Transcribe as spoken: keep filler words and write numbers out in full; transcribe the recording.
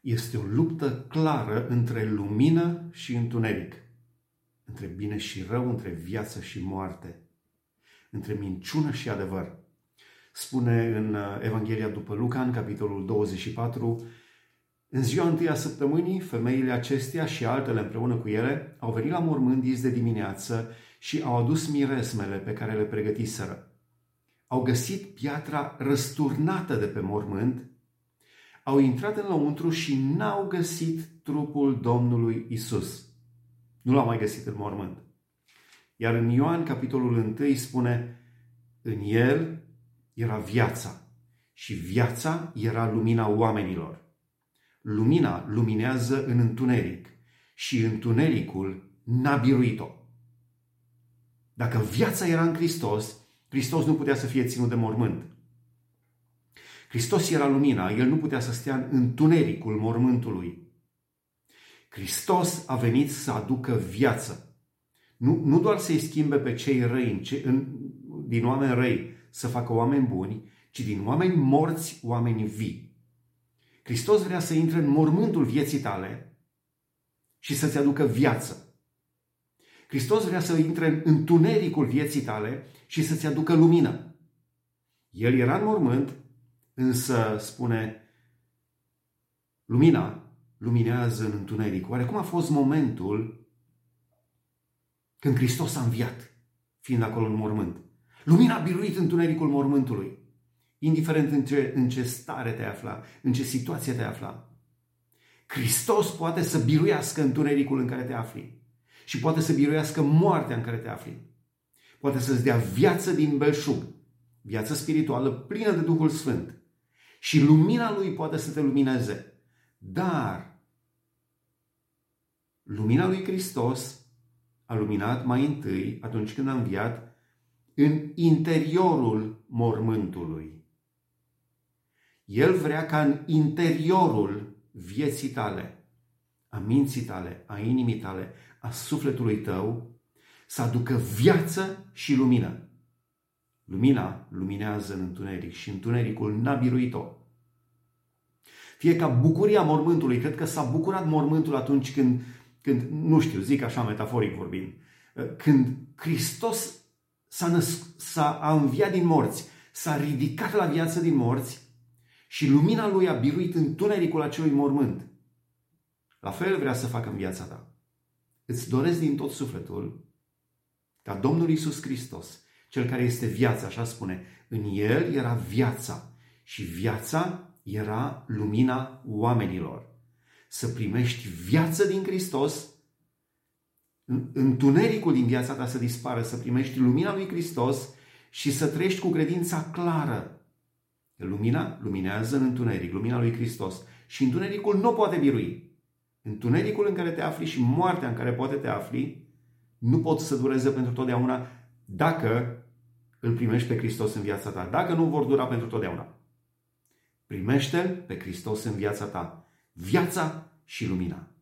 Este o luptă clară între lumină și întuneric, între bine și rău, între viață și moarte, între minciună și adevăr. Spune în Evanghelia după Luca, în capitolul douăzeci și patru, în ziua întâi a săptămânii, femeile acestea și altele împreună cu ele au venit la mormânt dis de dimineață și au adus miresmele pe care le pregătiseră. Au găsit piatra răsturnată de pe mormânt, au intrat înăuntru și n-au găsit trupul Domnului Isus. Nu l-au mai găsit în mormânt. Iar în Ioan, capitolul unu, spune, în el era viața și viața era lumina oamenilor. Lumina luminează în întuneric și întunericul n-a biruit-o. Dacă viața era în Hristos, Hristos nu putea să fie ținut de mormânt. Hristos era lumina, el nu putea să stea în întunericul mormântului. Hristos a venit să aducă viață. Nu, nu doar să-i schimbe pe cei răi, în, din oameni răi să facă oameni buni, ci din oameni morți, oameni vii. Hristos vrea să intre în mormântul vieții tale și să-ți aducă viață. Hristos vrea să intre în întunericul vieții tale și să-ți aducă lumină. El era în mormânt, însă, spune, lumina luminează în întuneric. Oare cum a fost momentul când Hristos a înviat, fiind acolo în mormânt? Lumina a biruit întunericul mormântului, indiferent în ce, în ce stare te afla, în ce situație te afla. Hristos poate să biruiască întunericul în care te afli și poate să biruiască moartea în care te afli. Poate să-ți dea viață din belșug, viață spirituală plină de Duhul Sfânt. Și lumina Lui poate să te lumineze. Dar lumina lui Hristos a luminat mai întâi, atunci când a înviat, în interiorul mormântului. El vrea ca în interiorul vieții tale, a minții tale, a inimii tale, a sufletului tău, să aducă viață și lumină. Lumina luminează în întuneric și întunericul n-a biruit-o. Fie ca bucuria mormântului, cred că s-a bucurat mormântul atunci când, când, nu știu, zic așa metaforic vorbind, când Hristos s-a, născ, s-a a înviat din morți, s-a ridicat la viață din morți și lumina Lui a biruit întunericul acelui mormânt. La fel vrea să facă în viața ta. Îți doresc din tot sufletul ca Domnul Iisus Hristos, Cel care este viața, așa spune, în El era viața și viața era lumina oamenilor. Să primești viață din Hristos, întunericul din viața ta să dispară, să primești lumina lui Hristos și să trăiești cu credința clară. Lumina luminează în întuneric, lumina lui Hristos. Și întunericul nu poate birui. Întunericul în care te afli și moartea în care poate te afli nu pot să dureze pentru totdeauna dacă îl primești pe Hristos în viața ta. Dacă nu vor dura pentru totdeauna. Primește-L pe Hristos în viața ta. Viața și lumina.